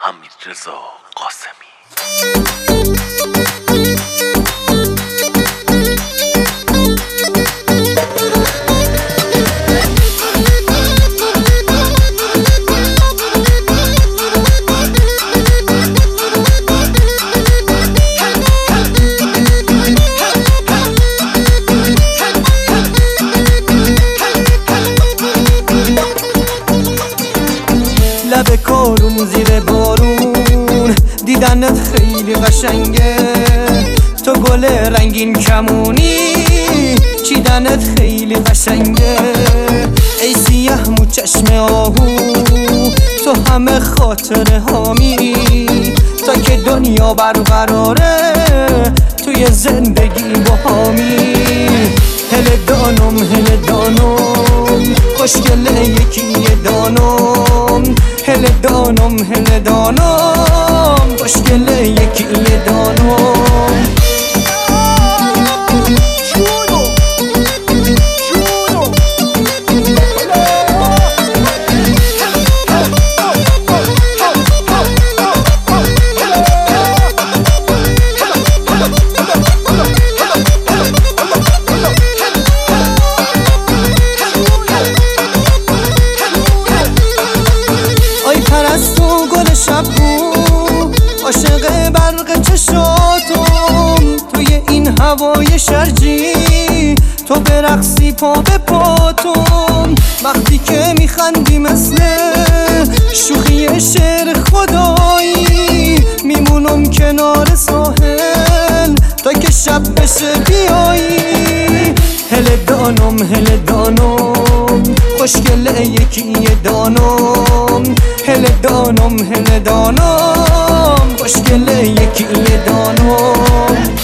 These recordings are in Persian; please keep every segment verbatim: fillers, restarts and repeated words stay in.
حمیدرضا قاسمی. لب کارون زیر بارون دیدنت خیلی قشنگه، تو گل رنگین کمونی چیدنت خیلی قشنگه. ای سیاه مو چشم آهو تو همه خاطره هامی، تا که دنیا برقراره توی زندگی با هامی. هل دانم هل دانم خوشگله یکی دانم، هل دانم هل دانم خوشگله یکی دانم. پرستو گل شبو عاشق برق چشاتم، توی این هوای شرجی تو برقصی پا به پاتم. وقتی که میخندی مثل شوخی شعر خدایی، میمونم کنار ساحل تا که شب بشه بیایی. هل دانم هل دانم خوشگله یکی دانم، هل دانم هل دانم خوشگله یکی دانم.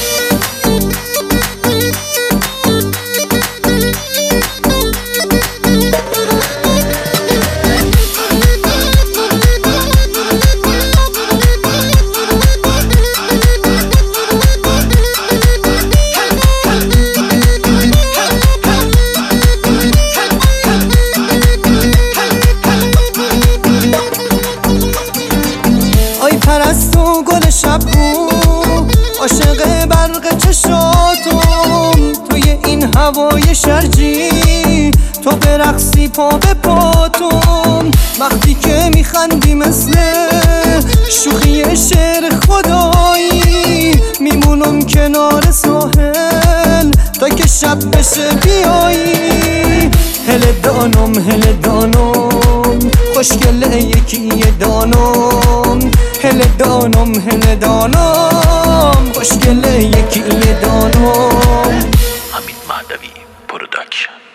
پرستو گل شبو عاشق برق چشاتم، توی این هوای شرجی تو برقصی پا به پاتم. وقتی که میخندی مثل شوخی شعر خدایی، میمونم کنار ساحل تا که شب بشه بیایی. هل دانم هل دانم خوشگله یکی دانم، هل دانم هل دانم خوشگله یکی دانم. حمید مهدوی پروداکشن.